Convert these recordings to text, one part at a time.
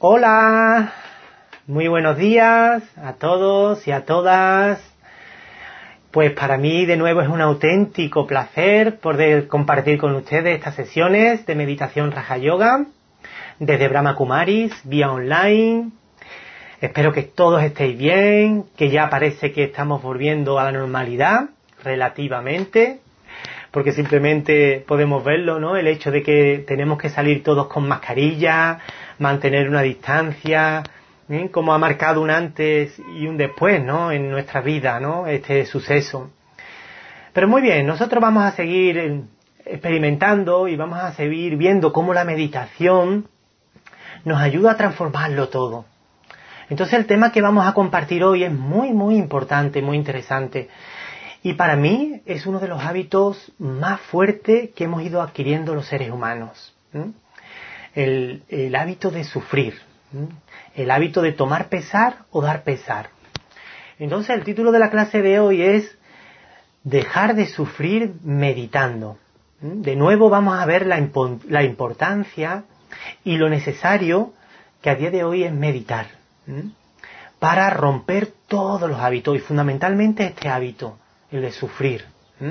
Hola, muy buenos días a todos y a todas. Pues para mí de nuevo es un auténtico placer poder compartir con ustedes estas sesiones de meditación Raja Yoga desde Brahma Kumaris, vía online. Espero que todos estéis bien, que ya parece que estamos volviendo a la normalidad relativamente, porque simplemente podemos verlo, ¿no? El hecho de que tenemos que salir todos con mascarilla, mantener una distancia, ¿eh? Como ha marcado un antes y un después, ¿no? En nuestra vida, ¿no? Este suceso. Pero muy bien, nosotros vamos a seguir experimentando y vamos a seguir viendo cómo la meditación nos ayuda a transformarlo todo. Entonces el tema que vamos a compartir hoy es muy importante, muy interesante. Y para mí es uno de los hábitos más fuertes que hemos ido adquiriendo los seres humanos. El hábito de sufrir. El hábito de tomar pesar o dar pesar. Entonces el título de la clase de hoy es Dejar de sufrir meditando. De nuevo vamos a ver la importancia y lo necesario que a día de hoy es meditar. Para romper todos los hábitos y fundamentalmente este hábito, el de sufrir.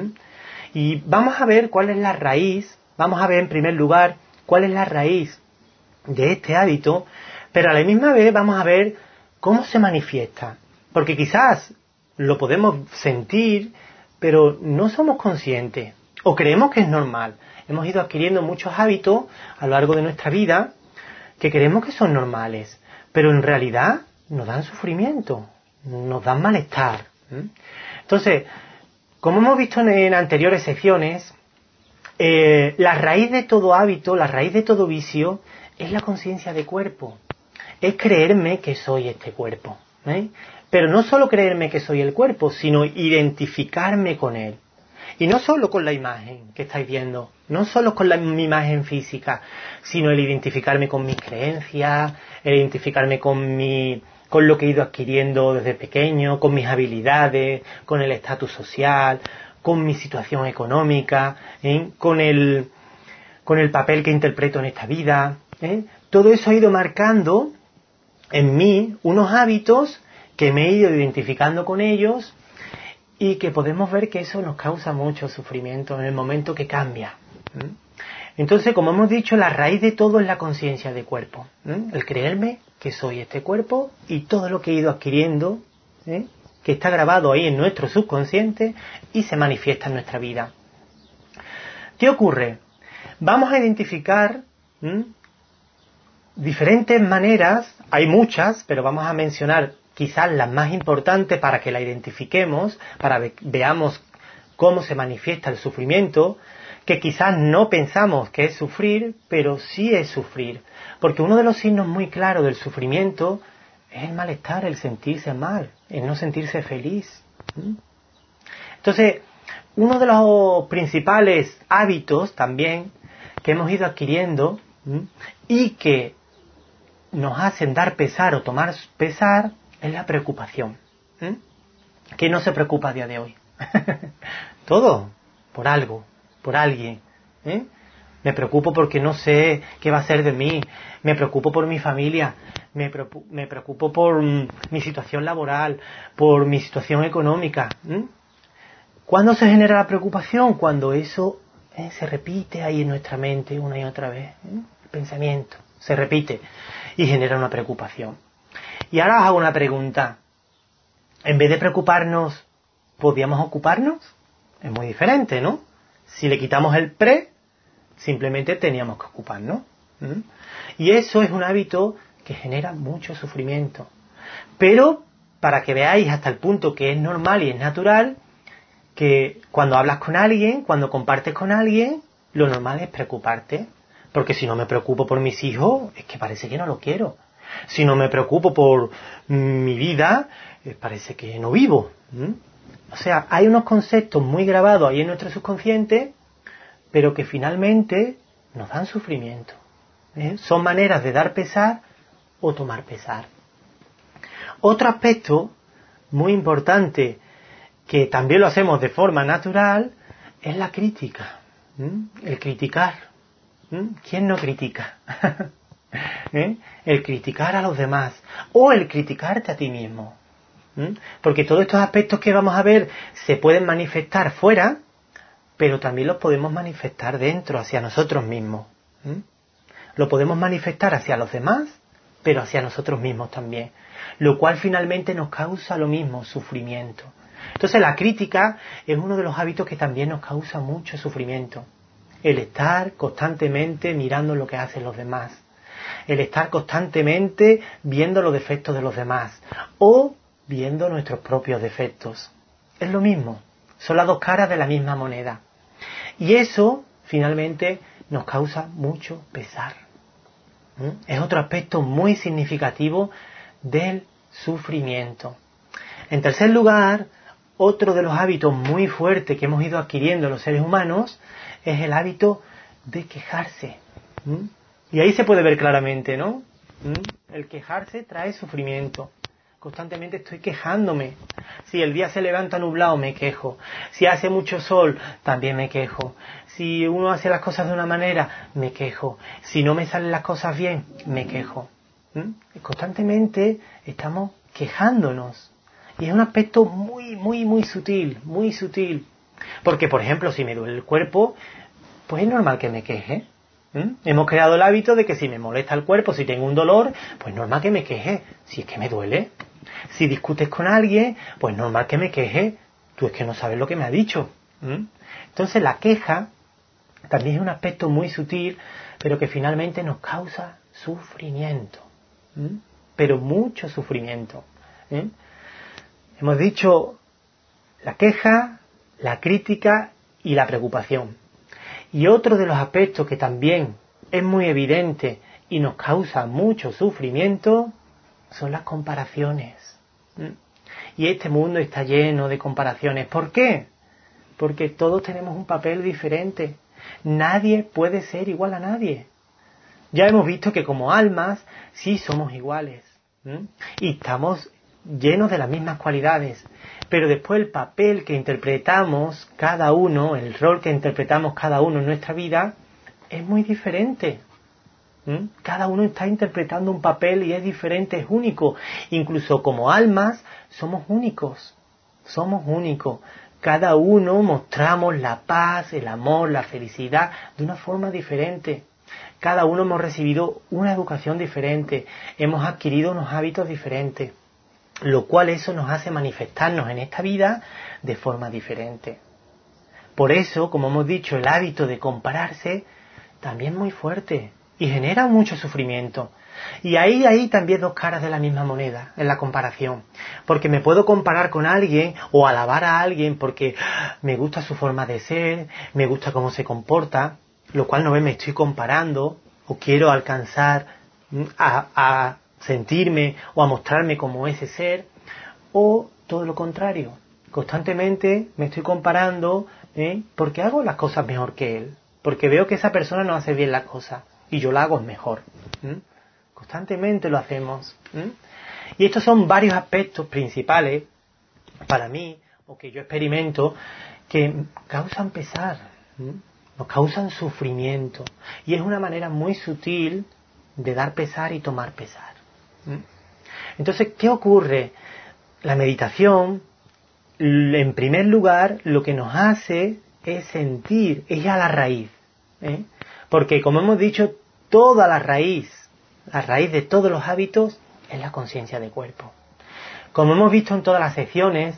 Y vamos a ver cuál es la raíz, vamos a ver en primer lugar cuál es la raíz de este hábito, pero a la misma vez vamos a ver cómo se manifiesta. Porque quizás lo podemos sentir, pero no somos conscientes o creemos que es normal. Hemos ido adquiriendo muchos hábitos a lo largo de nuestra vida que creemos que son normales, pero en realidad nos dan sufrimiento, nos dan malestar. Entonces, como hemos visto en anteriores secciones, la raíz de todo hábito, la raíz de todo vicio, es la conciencia de cuerpo. Es creerme que soy este cuerpo. Pero no solo creerme que soy el cuerpo, sino identificarme con él. Y no solo con la imagen que estáis viendo, no solo con mi imagen física, sino el identificarme con mis creencias, el identificarme con lo que he ido adquiriendo desde pequeño, con mis habilidades, con el estatus social, con mi situación económica, con el papel que interpreto en esta vida. Todo eso ha ido marcando en mí unos hábitos que me he ido identificando con ellos y que podemos ver que eso nos causa mucho sufrimiento en el momento que cambia. Entonces, como hemos dicho, la raíz de todo es la conciencia de cuerpo. El creerme que soy este cuerpo y todo lo que he ido adquiriendo, que está grabado ahí en nuestro subconsciente y se manifiesta en nuestra vida. ¿Qué ocurre? Vamos a identificar diferentes maneras, hay muchas, pero vamos a mencionar quizás las más importantes para que la identifiquemos, para veamos cómo se manifiesta el sufrimiento, que quizás no pensamos que es sufrir, pero sí es sufrir. Porque uno de los signos muy claros del sufrimiento es el malestar, el sentirse mal, el no sentirse feliz. Entonces, uno de los principales hábitos también que hemos ido adquiriendo y que nos hacen dar pesar o tomar pesar es la preocupación. ¿Quién no se preocupa a día de hoy? Todo, por algo, por alguien. Me preocupo porque no sé qué va a ser de mí. Me preocupo por mi familia. Me preocupo por mi situación laboral, por mi situación económica. ¿Cuándo se genera la preocupación? Cuando eso se repite ahí en nuestra mente una y otra vez. El pensamiento se repite y genera una preocupación. Y ahora os hago una pregunta. En vez de preocuparnos, ¿podríamos ocuparnos? Es muy diferente, ¿no? Si le quitamos el pre, simplemente teníamos que ocuparnos. Y eso es un hábito que genera mucho sufrimiento. Pero, para que veáis hasta el punto que es normal y es natural, que cuando hablas con alguien, cuando compartes con alguien, lo normal es preocuparte. Porque si no me preocupo por mis hijos, es que parece que no lo quiero. Si no me preocupo por mi vida, parece que no vivo. O sea, hay unos conceptos muy grabados ahí en nuestro subconsciente, pero que finalmente nos dan sufrimiento. Son maneras de dar pesar o tomar pesar. Otro aspecto muy importante, que también lo hacemos de forma natural, es la crítica. El criticar. ¿Quién no critica? ¿eh? El criticar a los demás o el criticarte a ti mismo. Porque todos estos aspectos que vamos a ver se pueden manifestar fuera, pero también los podemos manifestar dentro, hacia nosotros mismos. Lo podemos manifestar hacia los demás, pero hacia nosotros mismos también. Lo cual finalmente nos causa lo mismo, sufrimiento. Entonces la crítica es uno de los hábitos que también nos causa mucho sufrimiento. El estar constantemente mirando lo que hacen los demás. El estar constantemente viendo los defectos de los demás. O viendo nuestros propios defectos. Es lo mismo. Son las dos caras de la misma moneda. Y eso, finalmente, nos causa mucho pesar. Es otro aspecto muy significativo del sufrimiento. En tercer lugar, otro de los hábitos muy fuertes que hemos ido adquiriendo los seres humanos es el hábito de quejarse. Y ahí se puede ver claramente, ¿no? El quejarse trae sufrimiento. Constantemente estoy quejándome. Si el día se levanta nublado, me quejo. Si hace mucho sol, también me quejo. Si uno hace las cosas de una manera, me quejo. Si no me salen las cosas bien, me quejo. Constantemente estamos quejándonos. Y es un aspecto muy, muy, muy sutil, muy sutil. Porque, por ejemplo, si me duele el cuerpo, pues es normal que me queje. Hemos creado el hábito de que si me molesta el cuerpo, si tengo un dolor, pues es normal que me queje. Si es que me duele. Si discutes con alguien, pues normal que me queje. Tú es que no sabes lo que me ha dicho. Entonces la queja también es un aspecto muy sutil, pero que finalmente nos causa sufrimiento. Pero mucho sufrimiento. Hemos dicho la queja, la crítica y la preocupación. Y otro de los aspectos que también es muy evidente y nos causa mucho sufrimiento son las comparaciones. Y este mundo está lleno de comparaciones. ¿Por qué? Porque todos tenemos un papel diferente. Nadie puede ser igual a nadie. Ya hemos visto que como almas sí somos iguales. Y estamos llenos de las mismas cualidades. Pero después el papel que interpretamos cada uno, el rol que interpretamos cada uno en nuestra vida, es muy diferente. Cada uno está interpretando un papel y es diferente, es único. Incluso como almas somos únicos. Somos únicos. Cada uno mostramos la paz, el amor, la felicidad de una forma diferente. Cada uno hemos recibido una educación diferente. Hemos adquirido unos hábitos diferentes. Lo cual eso nos hace manifestarnos en esta vida de forma diferente. Por eso, como hemos dicho, el hábito de compararse también es muy fuerte y genera mucho sufrimiento. Y hay también dos caras de la misma moneda en la comparación. Porque me puedo comparar con alguien o alabar a alguien porque me gusta su forma de ser, me gusta cómo se comporta, lo cual no me estoy comparando o quiero alcanzar a sentirme o a mostrarme como ese ser, o todo lo contrario. Constantemente me estoy comparando porque hago las cosas mejor que él, porque veo que esa persona no hace bien las cosas y yo la hago mejor. Constantemente lo hacemos. Y estos son varios aspectos principales para mí, o que yo experimento, que causan pesar, nos causan sufrimiento. Y es una manera muy sutil de dar pesar y tomar pesar. Entonces, ¿qué ocurre? La meditación, en primer lugar, lo que nos hace es sentir, es a la raíz. Porque, como hemos dicho, toda la raíz de todos los hábitos es la conciencia de cuerpo. Como hemos visto en todas las secciones,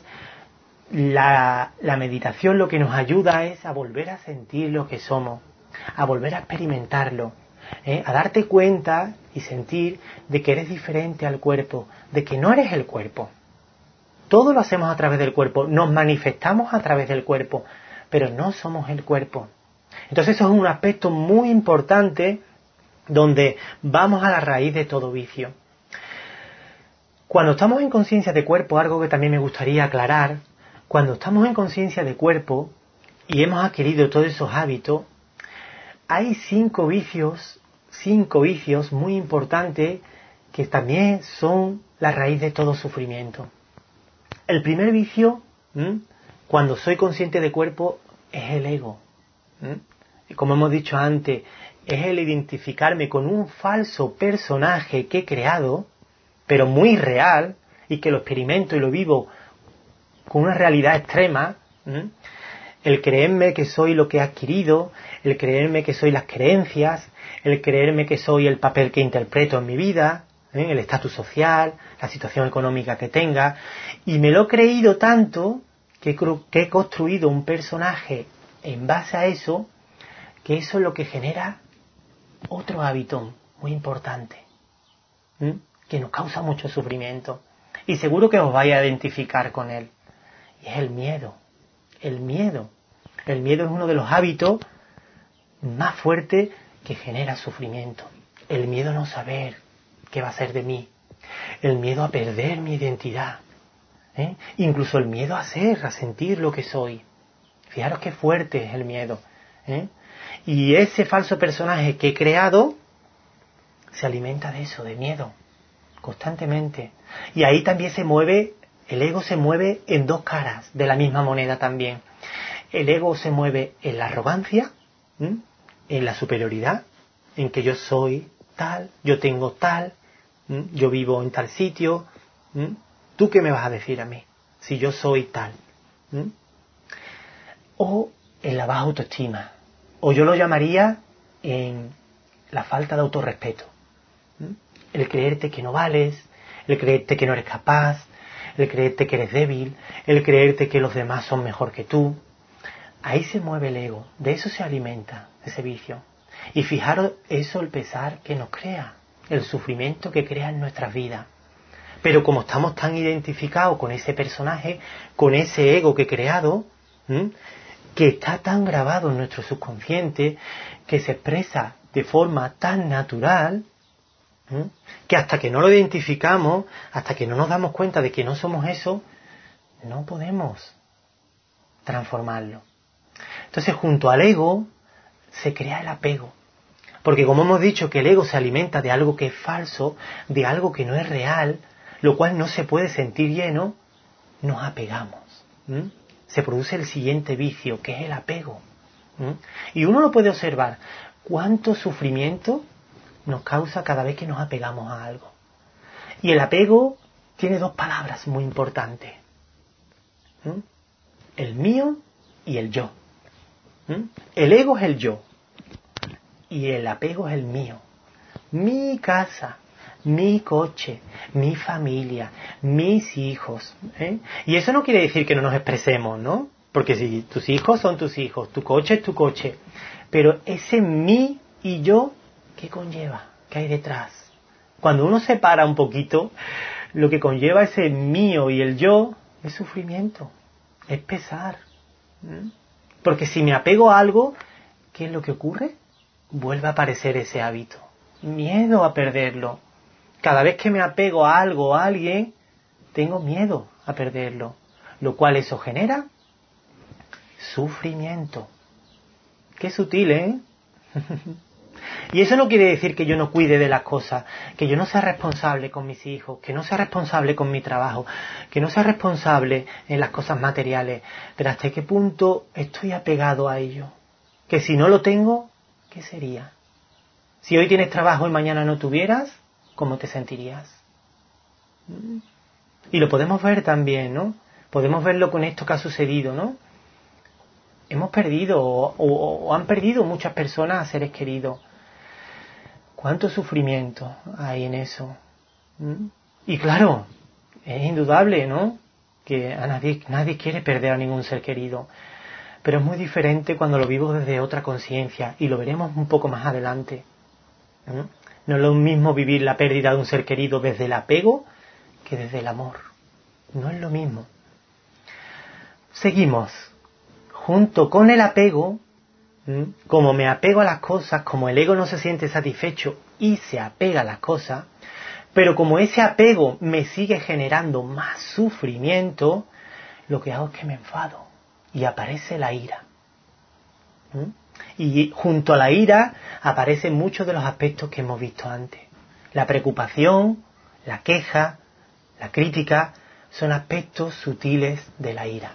la meditación lo que nos ayuda es a volver a sentir lo que somos, a volver a experimentarlo. A darte cuenta y sentir de que eres diferente al cuerpo, de que no eres el cuerpo. Todo lo hacemos a través del cuerpo, nos manifestamos a través del cuerpo, pero no somos el cuerpo. Entonces eso es un aspecto muy importante donde vamos a la raíz de todo vicio. Cuando estamos en conciencia de cuerpo, algo que también me gustaría aclarar, cuando estamos en conciencia de cuerpo y hemos adquirido todos esos hábitos, hay cinco vicios muy importantes que también son la raíz de todo sufrimiento. El primer vicio, cuando soy consciente de cuerpo, es el ego. Y como hemos dicho antes, es el identificarme con un falso personaje que he creado, pero muy real, y que lo experimento y lo vivo con una realidad extrema. El creerme que soy lo que he adquirido, el creerme que soy las creencias, el creerme que soy el papel que interpreto en mi vida, el estatus social, la situación económica que tenga, y me lo he creído tanto que he construido un personaje en base a eso, que eso es lo que genera otro hábito muy importante, que nos causa mucho sufrimiento, y seguro que os vais a identificar con él, y es el miedo. El miedo es uno de los hábitos más fuertes que genera sufrimiento. El miedo a no saber qué va a ser de mí. El miedo a perder mi identidad. Incluso el miedo a sentir lo que soy. Fijaros qué fuerte es el miedo. Y ese falso personaje que he creado se alimenta de eso, de miedo, constantemente. Y ahí también el ego se mueve en dos caras de la misma moneda también. El ego se mueve en la arrogancia, en la superioridad, en que yo soy tal, yo tengo tal, yo vivo en tal sitio. ¿Tú qué me vas a decir a mí si yo soy tal? O en la baja autoestima, o yo lo llamaría en la falta de autorrespeto. El creerte que no vales, el creerte que no eres capaz, el creerte que eres débil, el creerte que los demás son mejor que tú. Ahí se mueve el ego, de eso se alimenta, ese vicio. Y fijaros eso, el pesar que nos crea, el sufrimiento que crea en nuestras vidas. Pero como estamos tan identificados con ese personaje, con ese ego que he creado, que está tan grabado en nuestro subconsciente, que se expresa de forma tan natural, que hasta que no lo identificamos, hasta que no nos damos cuenta de que no somos eso, no podemos transformarlo. Entonces, junto al ego se crea el apego. Porque como hemos dicho que el ego se alimenta de algo que es falso, de algo que no es real, lo cual no se puede sentir lleno, nos apegamos. Se produce el siguiente vicio, que es el apego. Y uno lo puede observar, cuánto sufrimiento nos causa cada vez que nos apegamos a algo. Y el apego tiene dos palabras muy importantes. El mío y el yo. El ego es el yo y el apego es el mío. Mi casa, mi coche, mi familia, mis hijos. Y eso no quiere decir que no nos expresemos, ¿no? Porque si tus hijos son tus hijos, tu coche es tu coche. Pero ese mí y yo, ¿qué conlleva? ¿Qué hay detrás? Cuando uno separa un poquito, lo que conlleva ese mío y el yo es sufrimiento, es pesar. Porque si me apego a algo, ¿qué es lo que ocurre? Vuelve a aparecer ese hábito. Miedo a perderlo. Cada vez que me apego a algo o a alguien, tengo miedo a perderlo. Lo cual eso genera sufrimiento. Qué sutil, ¿eh? Y eso no quiere decir que yo no cuide de las cosas, que yo no sea responsable con mis hijos, que no sea responsable con mi trabajo, que no sea responsable en las cosas materiales, pero hasta qué punto estoy apegado a ello. Que si no lo tengo, ¿qué sería? Si hoy tienes trabajo y mañana no tuvieras, ¿cómo te sentirías? Y lo podemos ver también, ¿no? Podemos verlo con esto que ha sucedido, ¿no? Hemos perdido o han perdido muchas personas a seres queridos. ¿Cuánto sufrimiento hay en eso? Y claro, es indudable, ¿no? Que a nadie quiere perder a ningún ser querido. Pero es muy diferente cuando lo vivo desde otra conciencia, y lo veremos un poco más adelante. No es lo mismo vivir la pérdida de un ser querido desde el apego que desde el amor. No es lo mismo. Seguimos. Junto con el apego, como me apego a las cosas, como el ego no se siente satisfecho y se apega a las cosas, pero como ese apego me sigue generando más sufrimiento, lo que hago es que me enfado y aparece la ira. Y junto a la ira aparecen muchos de los aspectos que hemos visto antes. La preocupación, la queja, la crítica, son aspectos sutiles de la ira.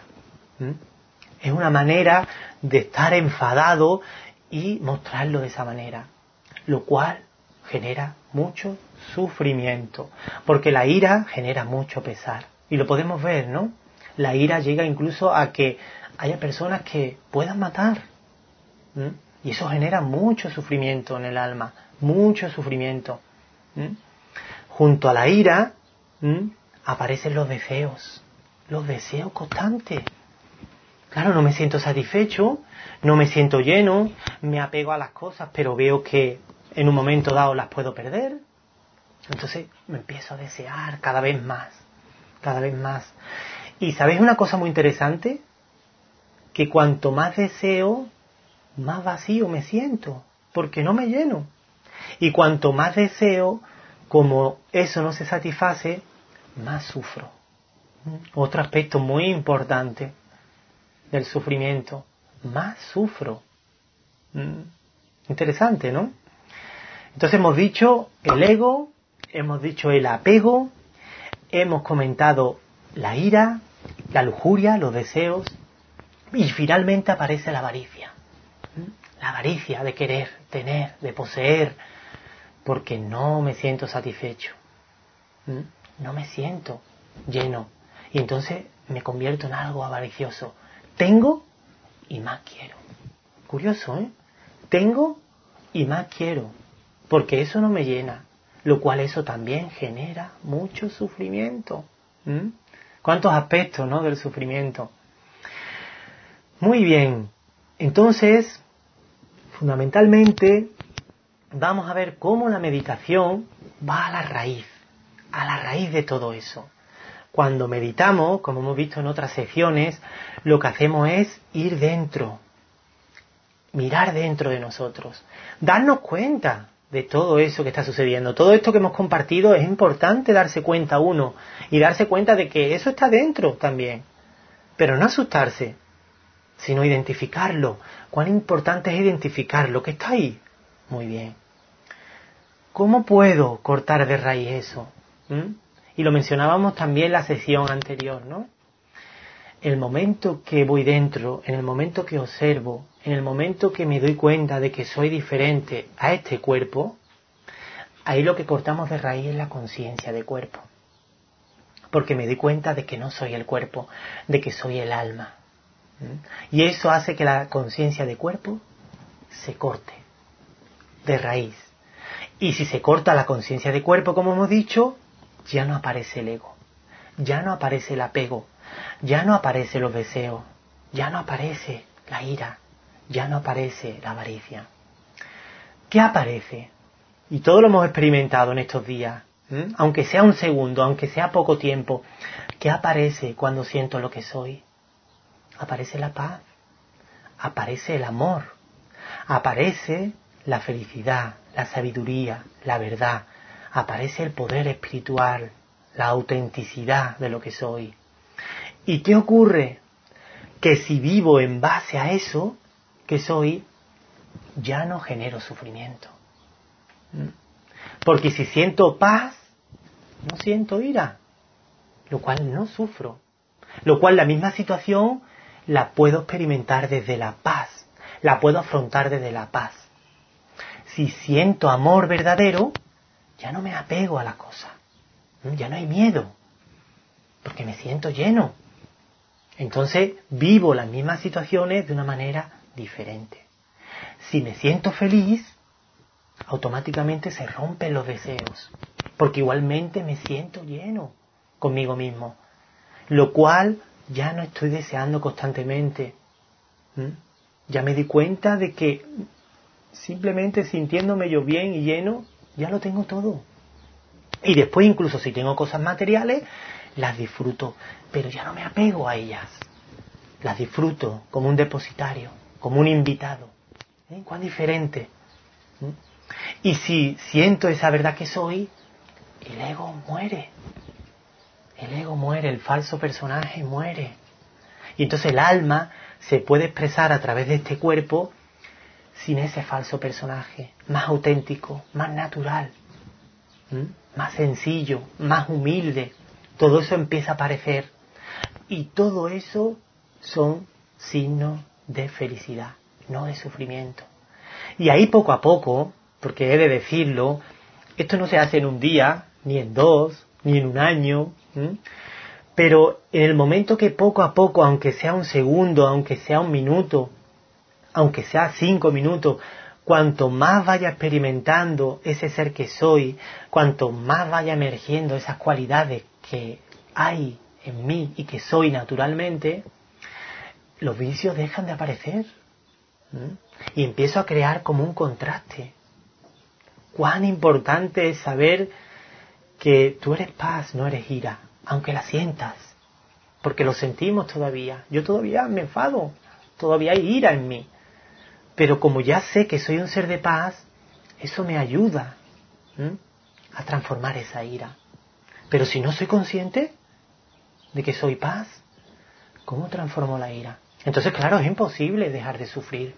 Es una manera de estar enfadado y mostrarlo de esa manera. lo cual genera mucho sufrimiento, porque la ira genera mucho pesar. Y lo podemos ver, ¿no? La ira llega incluso a que haya personas que puedan matar. Y eso genera mucho sufrimiento en el alma, mucho sufrimiento. Junto a la ira aparecen los deseos constantes. Claro, no me siento satisfecho, no me siento lleno, me apego a las cosas, pero veo que en un momento dado las puedo perder. Entonces me empiezo a desear cada vez más, cada vez más. Y ¿sabéis una cosa muy interesante? Que cuanto más deseo, más vacío me siento, porque no me lleno. Y cuanto más deseo, como eso no se satisface, más sufro. Otro aspecto muy importante del sufrimiento, más sufro. Interesante, ¿no? Entonces hemos dicho el ego, hemos dicho el apego, hemos comentado la ira, la lujuria, los deseos, y finalmente aparece la avaricia. La avaricia de querer, tener, de poseer, porque no me siento satisfecho. No me siento lleno. Y entonces me convierto en algo avaricioso. Tengo y más quiero. Curioso, ¿eh? Tengo y más quiero, porque eso no me llena, lo cual eso también genera mucho sufrimiento. ¿Cuántos aspectos, no, del sufrimiento? Muy bien, entonces, fundamentalmente, vamos a ver cómo la meditación va a la raíz de todo eso. Cuando meditamos, como hemos visto en otras secciones, lo que hacemos es ir dentro, mirar dentro de nosotros, darnos cuenta de todo eso que está sucediendo. Todo esto que hemos compartido es importante darse cuenta uno y darse cuenta de que eso está dentro también. Pero no asustarse, sino identificarlo. Cuán importante es identificar lo que está ahí. Muy bien. ¿Cómo puedo cortar de raíz eso? Y lo mencionábamos también en la sesión anterior, ¿no? El momento que voy dentro, en el momento que observo, en el momento que me doy cuenta de que soy diferente a este cuerpo, ahí lo que cortamos de raíz es la conciencia de cuerpo. Porque me doy cuenta de que no soy el cuerpo, de que soy el alma. Y eso hace que la conciencia de cuerpo se corte de raíz. Y si se corta la conciencia de cuerpo, como hemos dicho, ya no aparece el ego, ya no aparece el apego, ya no aparecen los deseos, ya no aparece la ira, ya no aparece la avaricia. ¿Qué aparece? Y todo lo hemos experimentado en estos días, aunque sea un segundo, aunque sea poco tiempo. ¿Qué aparece cuando siento lo que soy? Aparece la paz, aparece el amor, aparece la felicidad, la sabiduría, la verdad, aparece el poder espiritual, la autenticidad de lo que soy. ¿Y qué ocurre? Que si vivo en base a eso que soy, ya no genero sufrimiento. Porque si siento paz, no siento ira, lo cual no sufro. Lo cual la misma situación la puedo experimentar desde la paz, la puedo afrontar desde la paz. Si siento amor verdadero, ya no me apego a la cosa, ya no hay miedo, porque me siento lleno. Entonces vivo las mismas situaciones de una manera diferente. Si me siento feliz, automáticamente se rompen los deseos, porque igualmente me siento lleno conmigo mismo, lo cual ya no estoy deseando constantemente. Ya me di cuenta de que simplemente sintiéndome yo bien y lleno, ya lo tengo todo. Y después incluso si tengo cosas materiales, las disfruto, pero ya no me apego a ellas. Las disfruto como un depositario, como un invitado. ¿Cuán diferente? Y si siento esa verdad que soy, el ego muere. El ego muere, el falso personaje muere. Y entonces el alma se puede expresar a través de este cuerpo sin ese falso personaje, más auténtico, más natural, más sencillo, más humilde. Todo eso empieza a aparecer. Y todo eso son signos de felicidad, no de sufrimiento. Y ahí poco a poco, porque he de decirlo, esto no se hace en un día, ni en dos, ni en un año, ¿m? Pero en el momento que poco a poco, aunque sea un segundo, aunque sea un minuto, aunque sea 5 minutos, cuanto más vaya experimentando ese ser que soy, cuanto más vaya emergiendo esas cualidades que hay en mí y que soy naturalmente, los vicios dejan de aparecer. ¿Mm? Y empiezo a crear como un contraste. Cuán importante es saber que tú eres paz, no eres ira, aunque la sientas, porque lo sentimos todavía. Yo todavía me enfado, todavía hay ira en mí, pero como ya sé que soy un ser de paz, eso me ayuda a transformar esa ira. Pero si no soy consciente de que soy paz, ¿cómo transformo la ira? Entonces, claro, es imposible dejar de sufrir.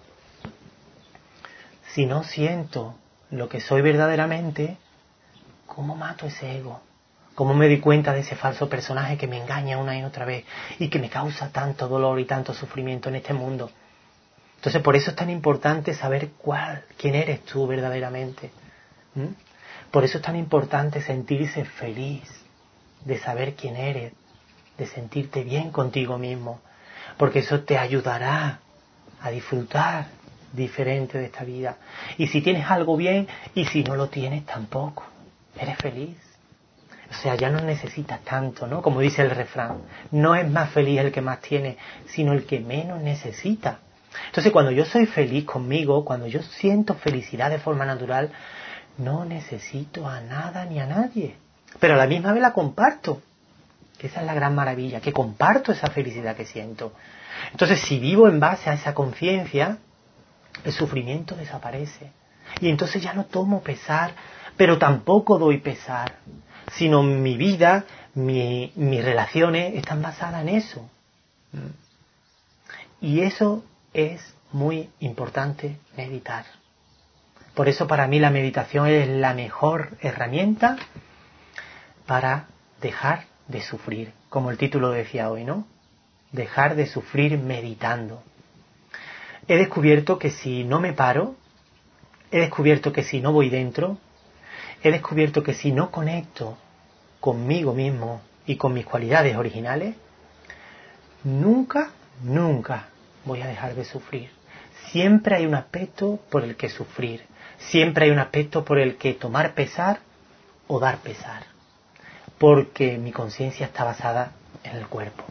Si no siento lo que soy verdaderamente, ¿cómo mato ese ego? ¿Cómo me di cuenta de ese falso personaje que me engaña una y otra vez y que me causa tanto dolor y tanto sufrimiento en este mundo? Entonces, por eso es tan importante saber quién eres tú verdaderamente. Por eso es tan importante sentirse feliz de saber quién eres, de sentirte bien contigo mismo, porque eso te ayudará a disfrutar diferente de esta vida. Y si tienes algo bien, y si no lo tienes tampoco, eres feliz. O sea, ya no necesitas tanto, ¿no? Como dice el refrán, no es más feliz el que más tiene, sino el que menos necesita. Entonces, cuando yo soy feliz conmigo, cuando yo siento felicidad de forma natural, no necesito a nada ni a nadie. Pero a la misma vez la comparto. Que esa es la gran maravilla, que comparto esa felicidad que siento. Entonces, si vivo en base a esa conciencia, el sufrimiento desaparece. Y entonces ya no tomo pesar, pero tampoco doy pesar, sino mi vida, mis relaciones están basadas en eso. Y eso es muy importante, meditar. Por eso para mí la meditación es la mejor herramienta para dejar de sufrir, como el título decía hoy, ¿no? Dejar de sufrir meditando. He descubierto que si no me paro, he descubierto que si no voy dentro, he descubierto que si no conecto conmigo mismo y con mis cualidades originales, nunca voy a dejar de sufrir. Siempre hay un aspecto por el que sufrir, siempre hay un aspecto por el que tomar pesar o dar pesar, porque mi conciencia está basada en el cuerpo.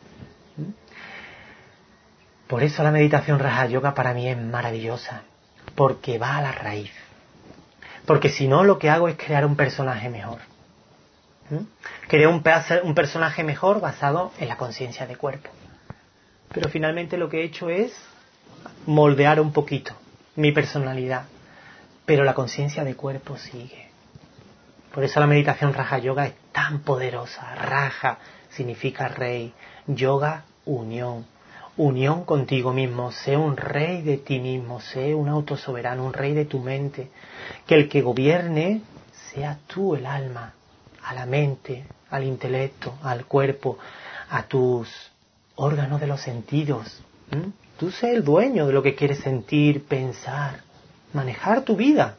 Por eso la meditación Raja Yoga para mí es maravillosa, porque va a la raíz. Porque si no, lo que hago es crear un personaje mejor. Creo un personaje mejor basado en la conciencia de cuerpo. Pero finalmente lo que he hecho es moldear un poquito mi personalidad. Pero la conciencia de cuerpo sigue. Por eso la meditación Raja Yoga es tan poderosa. Raja significa rey. Yoga, unión. Unión contigo mismo. Sé un rey de ti mismo. Sé un autosoberano, un rey de tu mente. Que el que gobierne sea tú el alma. A la mente, al intelecto, al cuerpo, a tus órganos de los sentidos. Tú sé el dueño de lo que quieres sentir, pensar, manejar tu vida.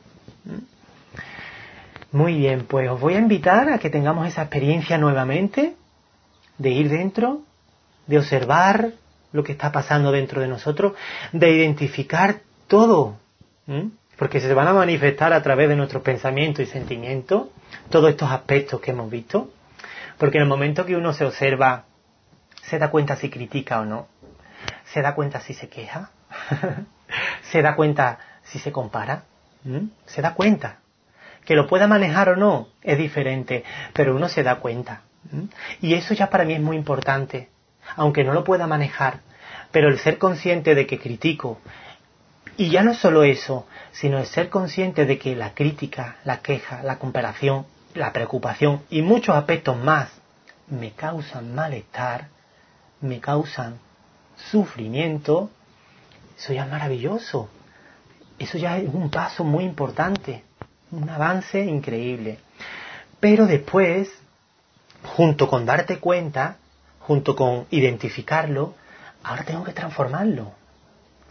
Muy bien, pues os voy a invitar a que tengamos esa experiencia nuevamente de ir dentro, de observar lo que está pasando dentro de nosotros, de identificar todo, porque se van a manifestar a través de nuestros pensamientos y sentimientos todos estos aspectos que hemos visto, porque en el momento que uno se observa, se da cuenta si critica o no, se da cuenta si se queja, se da cuenta si se compara, se da cuenta. Que lo pueda manejar o no es diferente, pero uno se da cuenta. Y eso ya para mí es muy importante, aunque no lo pueda manejar, pero el ser consciente de que critico, y ya no solo eso, sino el ser consciente de que la crítica, la queja, la comparación, la preocupación y muchos aspectos más me causan malestar, me causan sufrimiento, eso ya es maravilloso. Eso ya es un paso muy importante, un avance increíble. Pero después, junto con darte cuenta, junto con identificarlo, ahora tengo que transformarlo.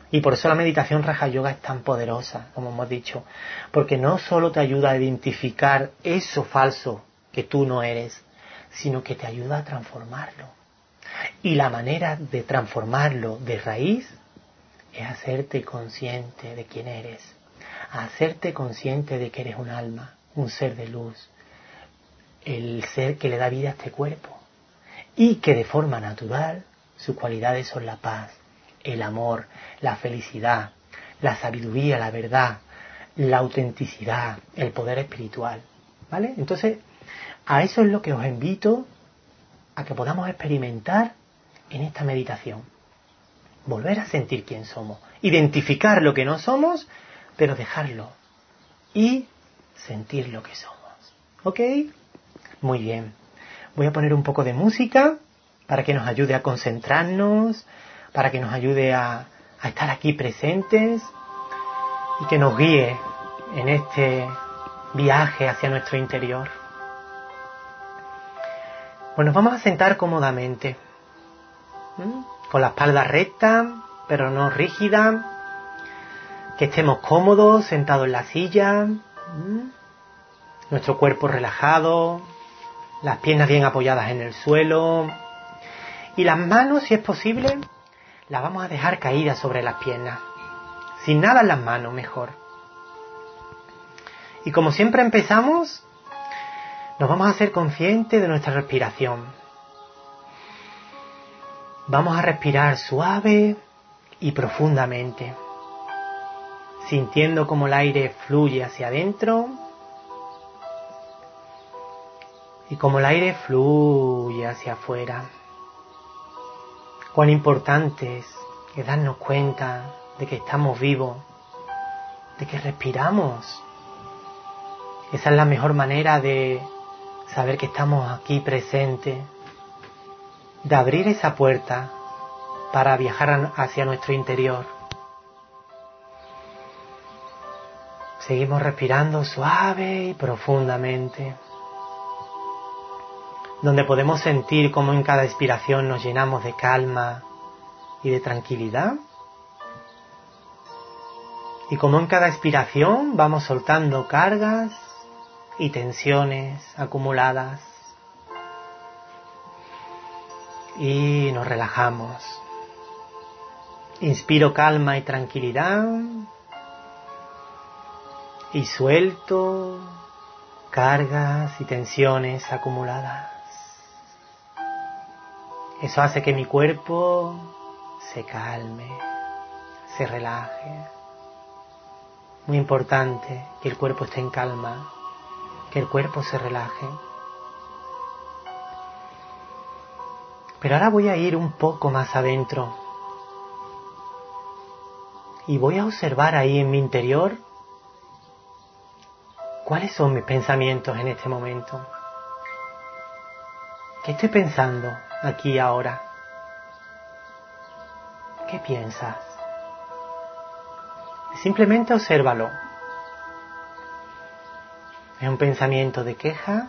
Y por eso la meditación Raja Yoga es tan poderosa, como hemos dicho, porque no solo te ayuda a identificar eso falso que tú no eres, sino que te ayuda a transformarlo. Y la manera de transformarlo de raíz es hacerte consciente de quién eres, hacerte consciente de que eres un alma, un ser de luz, el ser que le da vida a este cuerpo y que de forma natural sus cualidades son la paz, el amor, la felicidad, la sabiduría, la verdad, la autenticidad, el poder espiritual, ¿vale? Entonces, a eso es lo que os invito a que podamos experimentar en esta meditación. Volver a sentir quién somos, identificar lo que no somos, pero dejarlo y sentir lo que somos. ¿Ok? Muy bien. Voy a poner un poco de música para que nos ayude a concentrarnos, para que nos ayude a estar aquí presentes y que nos guíe en este viaje hacia nuestro interior. Pues nos vamos a sentar cómodamente, con la espalda recta, pero no rígida, que estemos cómodos, sentados en la silla, nuestro cuerpo relajado, las piernas bien apoyadas en el suelo y las manos, si es posible, las vamos a dejar caídas sobre las piernas, sin nada en las manos, mejor. Y como siempre empezamos, nos vamos a hacer conscientes de nuestra respiración. Vamos a respirar suave y profundamente, sintiendo cómo el aire fluye hacia adentro y cómo el aire fluye hacia afuera. Cuán importante es darnos cuenta de que estamos vivos, de que respiramos. Esa es la mejor manera de saber que estamos aquí presentes, de abrir esa puerta para viajar hacia nuestro interior. Seguimos respirando suave y profundamente, donde podemos sentir cómo en cada expiración nos llenamos de calma y de tranquilidad, y cómo en cada expiración vamos soltando cargas y tensiones acumuladas y nos relajamos. Inspiro calma y tranquilidad y suelto cargas y tensiones acumuladas. Eso hace que mi cuerpo se calme, se relaje. Muy importante que el cuerpo esté en calma, que el cuerpo se relaje. Pero ahora voy a ir un poco más adentro y voy a observar ahí en mi interior cuáles son mis pensamientos en este momento. ¿Qué estoy pensando aquí y ahora? ¿Qué piensas? Simplemente obsérvalo. ¿Es un pensamiento de queja?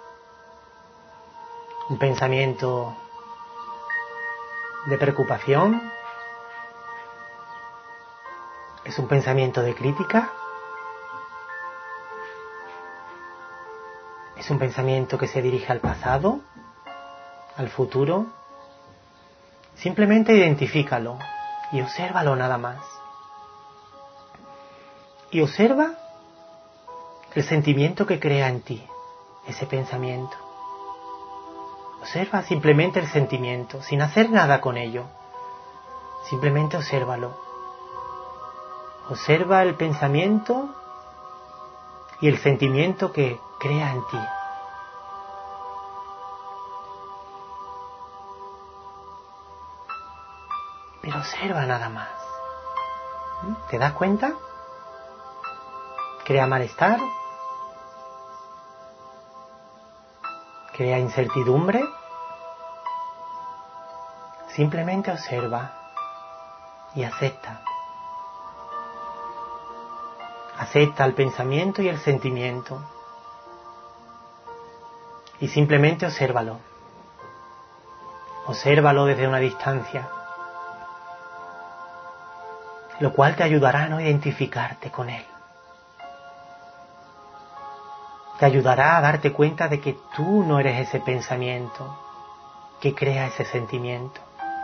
¿Un pensamiento de preocupación? ¿Es un pensamiento de crítica? ¿Es un pensamiento que se dirige al pasado? ¿Al futuro? Simplemente identifícalo y obsérvalo nada más. Y observa el sentimiento que crea en ti, ese pensamiento. Observa simplemente el sentimiento, sin hacer nada con ello. Simplemente obsérvalo. Observa el pensamiento y el sentimiento que crea en ti. Pero observa nada más. ¿Te das cuenta? ¿Crea malestar? ¿Crea incertidumbre? Simplemente observa y acepta. Acepta el pensamiento y el sentimiento. Y simplemente obsérvalo. Obsérvalo desde una distancia. lo cual te ayudará a no identificarte con él. Te ayudará a darte cuenta de que tú no eres ese pensamiento que crea ese sentimiento.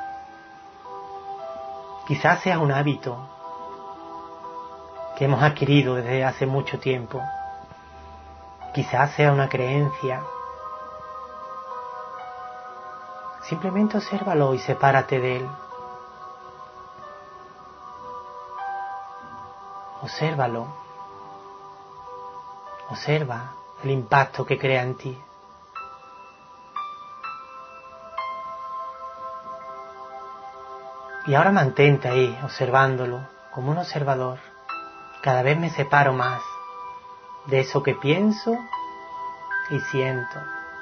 Quizás sea un hábito que hemos adquirido desde hace mucho tiempo. Quizás sea una creencia. Simplemente obsérvalo y sepárate de él. Obsérvalo. Observa el impacto que crea en ti. Y ahora mantente ahí, observándolo, como un observador. Cada vez me separo más de eso que pienso y siento.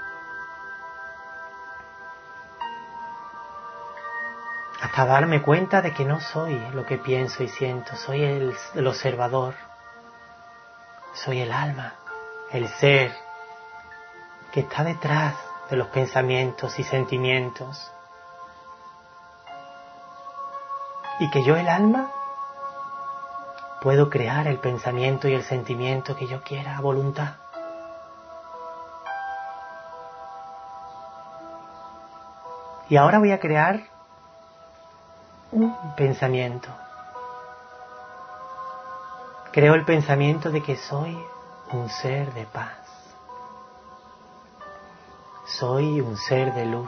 Hasta darme cuenta de que no soy lo que pienso y siento, soy el observador. Soy el alma, el ser que está detrás de los pensamientos y sentimientos. Y que yo, el alma, puedo crear el pensamiento y el sentimiento que yo quiera a voluntad. Y ahora voy a crear un pensamiento. Creo el pensamiento de que soy un ser de paz. Soy un ser de luz.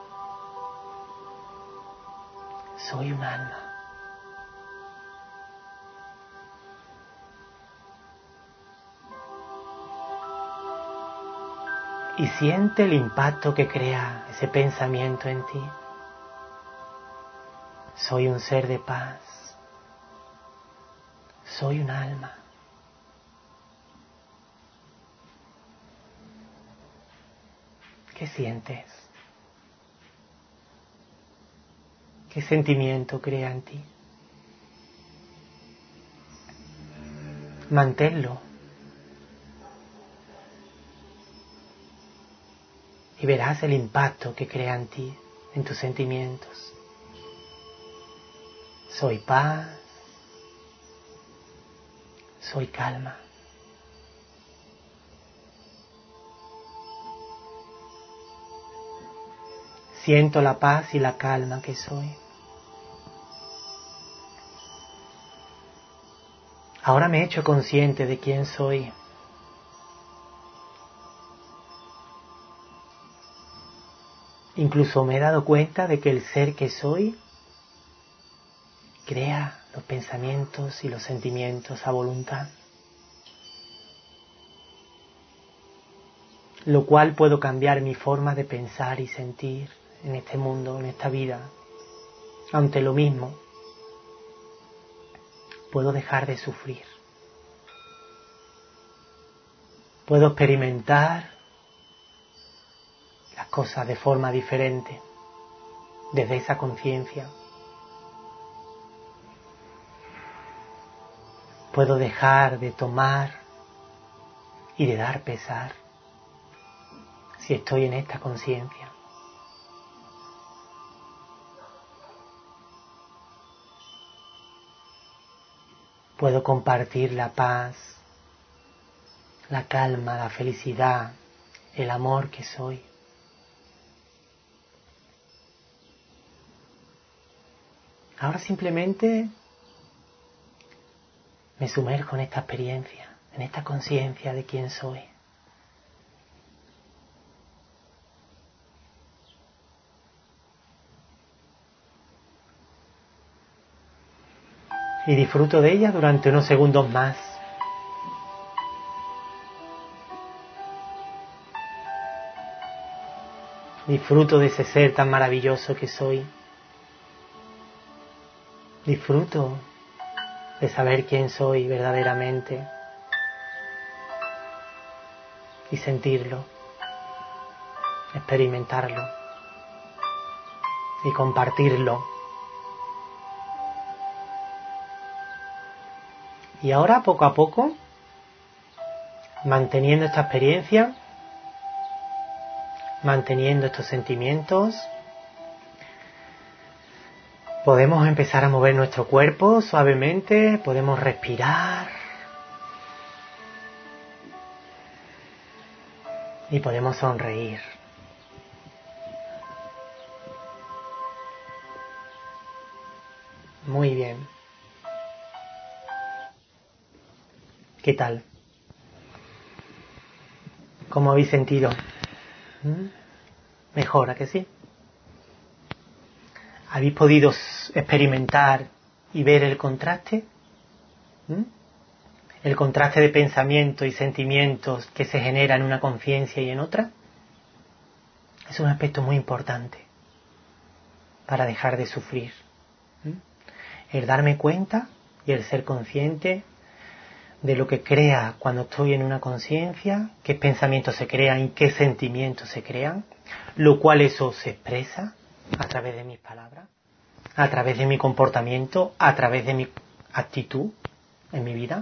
Soy un alma. Y siente el impacto que crea ese pensamiento en ti. Soy un ser de paz. Soy un alma. ¿Qué sientes? ¿Qué sentimiento crea en ti? Manténlo. Y verás el impacto que crea en ti, en tus sentimientos. Soy paz. Soy calma. Siento la paz y la calma que soy. Ahora me he hecho consciente de quién soy. Incluso me he dado cuenta de que el ser que soy crea los pensamientos y los sentimientos a voluntad. Lo cual puedo cambiar mi forma de pensar y sentir en este mundo, en esta vida. Ante lo mismo, puedo dejar de sufrir. Puedo experimentar las cosas de forma diferente, desde esa conciencia. Puedo dejar de tomar y de dar pesar si estoy en esta conciencia. Puedo compartir la paz, la calma, la felicidad, el amor que soy. Ahora simplemente me sumerjo en esta experiencia, en esta conciencia de quién soy. Y disfruto de ella durante unos segundos más. Disfruto de ese ser tan maravilloso que soy. Disfruto de saber quién soy verdaderamente y sentirlo, experimentarlo y compartirlo. Y ahora, poco a poco, manteniendo esta experiencia, manteniendo estos sentimientos, Podemos empezar a mover nuestro cuerpo suavemente, podemos respirar y podemos sonreír. Muy bien. ¿Qué tal? ¿Cómo habéis sentido? ¿Mejor, a que sí? ¿Habéis podido experimentar y ver el contraste? El contraste de pensamientos y sentimientos que se genera en una conciencia y en otra. Es un aspecto muy importante para dejar de sufrir. El darme cuenta y el ser consciente de lo que crea cuando estoy en una conciencia, qué pensamientos se crean y qué sentimientos se crean, lo cual eso se expresa a través de mis palabras, a través de mi comportamiento, a través de mi actitud en mi vida,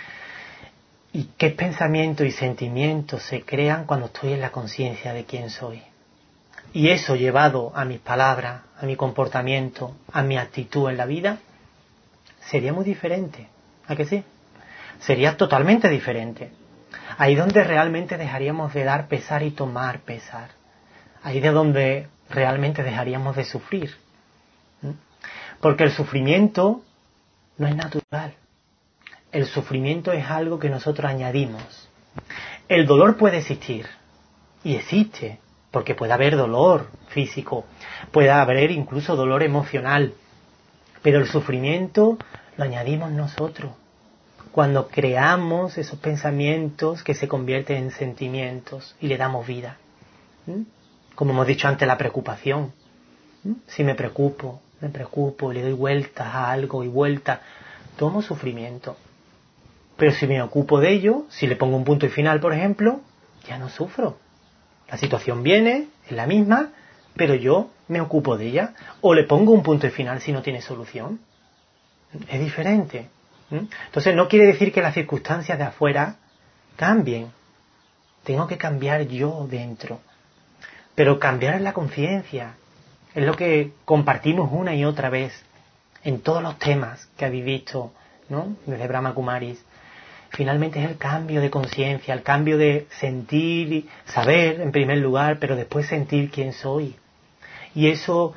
y qué pensamientos y sentimientos se crean cuando estoy en la conciencia de quién soy. Y eso llevado a mis palabras, a mi comportamiento, a mi actitud en la vida, sería muy diferente. ¿A que sí? Sería totalmente diferente. Ahí donde realmente dejaríamos de dar pesar y tomar pesar. Ahí de donde realmente dejaríamos de sufrir. Porque el sufrimiento no es natural. El sufrimiento es algo que nosotros añadimos. El dolor puede existir. Y existe. Porque puede haber dolor físico. Puede haber incluso dolor emocional. Pero el sufrimiento lo añadimos nosotros. Cuando creamos esos pensamientos que se convierten en sentimientos y le damos vida. Como hemos dicho antes, la preocupación. Si me preocupo, le doy vueltas a algo y vueltas, tomo sufrimiento. Pero si me ocupo de ello, si le pongo un punto y final, por ejemplo, ya no sufro. La situación viene, es la misma, pero yo me ocupo de ella. O le pongo un punto y final si no tiene solución. Es diferente. Entonces no quiere decir que las circunstancias de afuera cambien. Tengo que cambiar yo dentro. Pero cambiar en la conciencia. Es lo que compartimos una y otra vez en todos los temas que habéis visto, ¿no? Desde Brahma Kumaris. Finalmente es el cambio de conciencia, el cambio de sentir y saber en primer lugar, pero después sentir quién soy. Y eso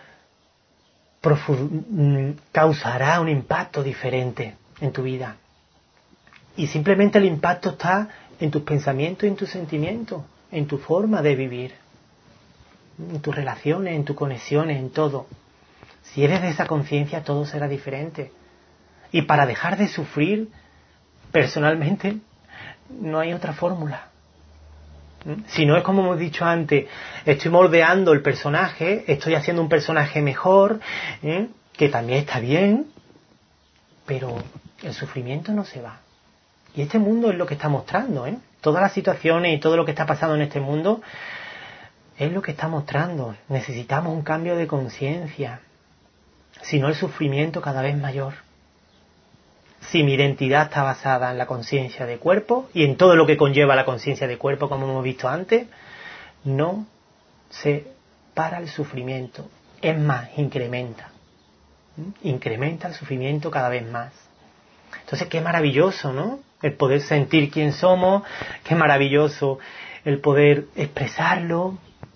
causará un impacto diferente en tu vida. Y simplemente el impacto está en tus pensamientos y en tus sentimientos, en tu forma de vivir, en tus relaciones, en tus conexiones, en todo. Si eres de esa conciencia, todo será diferente. Y para dejar de sufrir, personalmente, no hay otra fórmula. Si no es como hemos dicho antes, estoy moldeando el personaje, estoy haciendo un personaje mejor, que también está bien, pero el sufrimiento no se va. Y este mundo es lo que está mostrando, todas las situaciones y todo lo que está pasando en este mundo es lo que está mostrando. Necesitamos un cambio de conciencia, si no el sufrimiento cada vez mayor. Si mi identidad está basada en la conciencia de cuerpo y en todo lo que conlleva la conciencia de cuerpo, como hemos visto antes, no se para el sufrimiento. Es más, incrementa. Incrementa el sufrimiento cada vez más. Entonces, qué maravilloso, ¿no? El poder sentir quién somos, qué maravilloso el poder expresarlo.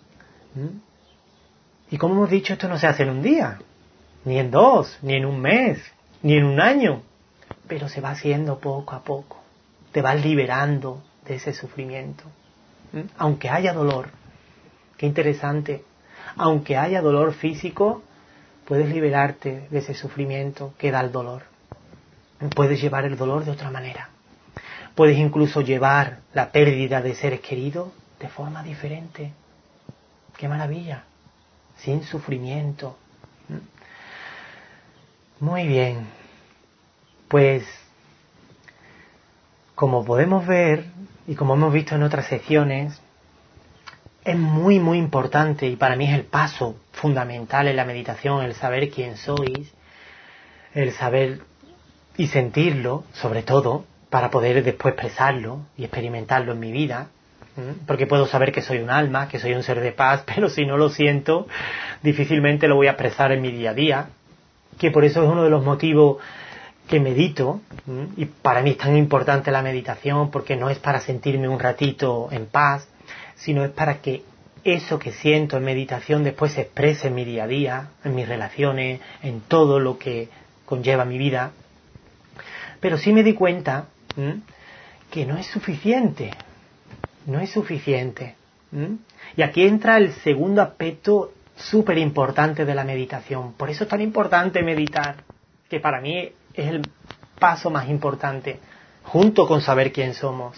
Y como hemos dicho, esto no se hace en un día, ni en 2, ni en un mes, ni en un año. Pero se va haciendo poco a poco. Te vas liberando de ese sufrimiento. Aunque haya dolor. Qué interesante. Aunque haya dolor físico, puedes liberarte de ese sufrimiento que da el dolor. Puedes llevar el dolor de otra manera. Puedes incluso llevar la pérdida de seres queridos de forma diferente. ¡Qué maravilla! Sin sufrimiento. Muy bien. Pues, como podemos ver, y como hemos visto en otras secciones, es muy, muy importante, y para mí es el paso fundamental en la meditación, el saber quién sois, el saber y sentirlo, sobre todo, para poder después expresarlo y experimentarlo en mi vida, porque puedo saber que soy un alma, que soy un ser de paz, pero si no lo siento, difícilmente lo voy a expresar en mi día a día. que por eso es uno de los motivos que medito, y para mí es tan importante la meditación, porque no es para sentirme un ratito en paz, sino es para que eso que siento en meditación después se exprese en mi día a día, en mis relaciones, en todo lo que conlleva mi vida. Pero sí me di cuenta que no es suficiente, no es suficiente. Y aquí entra el segundo aspecto súper importante de la meditación. Por eso es tan importante meditar, que para mí es el paso más importante, junto con saber quién somos.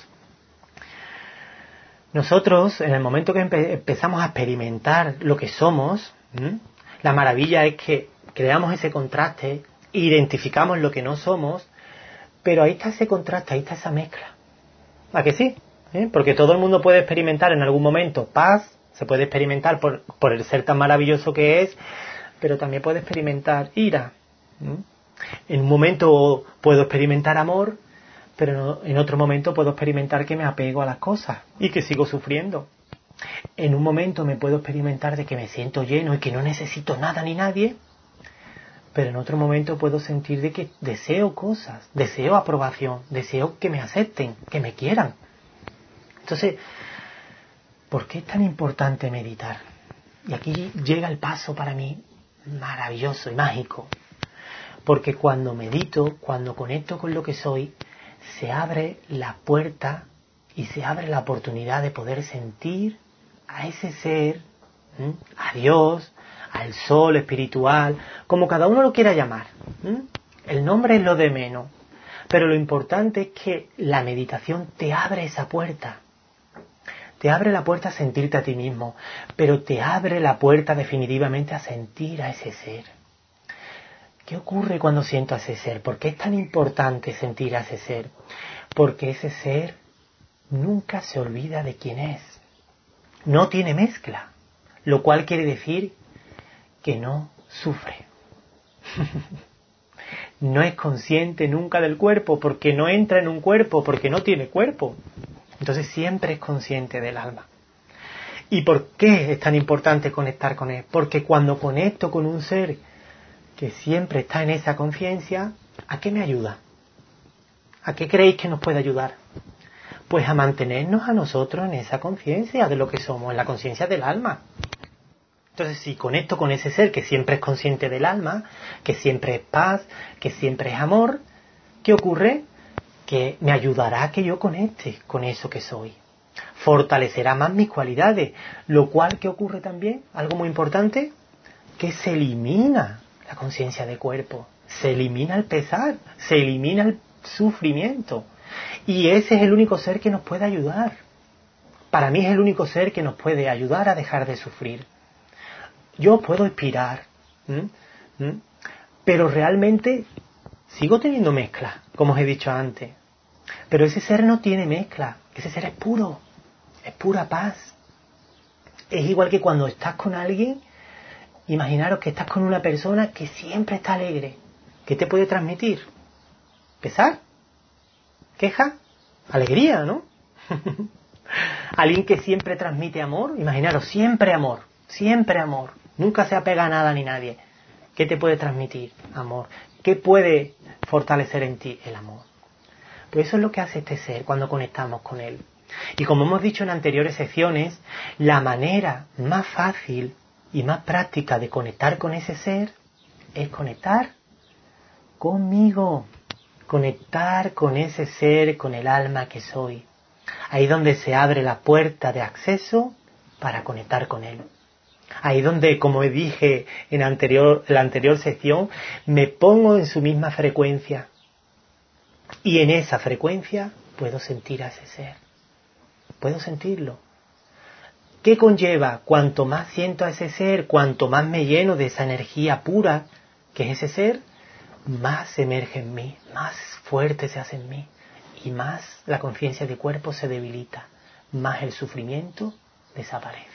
Nosotros, en el momento que empezamos a experimentar lo que somos, la maravilla es que creamos ese contraste, identificamos lo que no somos, pero ahí está ese contraste, ahí está esa mezcla. ¿A que sí? Porque todo el mundo puede experimentar en algún momento paz, se puede experimentar por el ser tan maravilloso que es, pero también puede experimentar ira. En un momento puedo experimentar amor, pero en otro momento puedo experimentar que me apego a las cosas y que sigo sufriendo. En un momento me puedo experimentar de que me siento lleno y que no necesito nada ni nadie, pero en otro momento puedo sentir de que deseo cosas, deseo aprobación, deseo que me acepten, que me quieran. Entonces, ¿por qué es tan importante meditar? Y aquí llega el paso para mí maravilloso y mágico. Porque cuando medito, cuando conecto con lo que soy, se abre la puerta y se abre la oportunidad de poder sentir a ese ser, a Dios, al sol espiritual, como cada uno lo quiera llamar. El nombre es lo de menos, pero lo importante es que la meditación te abre esa puerta. Te abre la puerta a sentirte a ti mismo, pero te abre la puerta definitivamente a sentir a ese ser. ¿Qué ocurre cuando siento a ese ser? ¿Por qué es tan importante sentir a ese ser? Porque ese ser nunca se olvida de quién es. No tiene mezcla, lo cual quiere decir que no sufre. No es consciente nunca del cuerpo, porque no entra en un cuerpo, porque no tiene cuerpo. Entonces siempre es consciente del alma. ¿Y por qué es tan importante conectar con él? Porque cuando conecto con un ser que siempre está en esa conciencia, ¿a qué me ayuda? ¿A qué creéis que nos puede ayudar? Pues a mantenernos a nosotros en esa conciencia de lo que somos, en la conciencia del alma. Entonces, si conecto con ese ser que siempre es consciente del alma, que siempre es paz, que siempre es amor, ¿qué ocurre? Que me ayudará a que yo conecte con eso que soy. Fortalecerá más mis cualidades, lo cual, ¿qué ocurre también? Algo muy importante, que se elimina la conciencia de cuerpo, se elimina el pesar, se elimina el sufrimiento. Y ese es el único ser que nos puede ayudar. Para mí es el único ser que nos puede ayudar a dejar de sufrir. Yo puedo inspirar, pero realmente sigo teniendo mezcla, como os he dicho antes. Pero ese ser no tiene mezcla, ese ser es puro, es pura paz. Es igual que cuando estás con alguien. Imaginaros que estás con una persona que siempre está alegre. ¿Qué te puede transmitir? ¿Pesar? ¿Queja? Alegría, ¿no? Alguien que siempre transmite amor. Imaginaros, siempre amor. Siempre amor. Nunca se apega a nada ni nadie. ¿Qué te puede transmitir? Amor. ¿Qué puede fortalecer en ti? El amor. Pues eso es lo que hace este ser cuando conectamos con él. Y como hemos dicho en anteriores secciones, la manera más fácil y más práctica de conectar con ese ser es conectar conmigo, conectar con ese ser, con el alma que soy. Ahí donde se abre la puerta de acceso para conectar con él. Ahí donde, como dije en la anterior sección, me pongo en su misma frecuencia. Y en esa frecuencia puedo sentir a ese ser. Puedo sentirlo. ¿Qué conlleva? Cuanto más siento a ese ser, cuanto más me lleno de esa energía pura que es ese ser, más emerge en mí, más fuerte se hace en mí y más la conciencia de cuerpo se debilita, más el sufrimiento desaparece.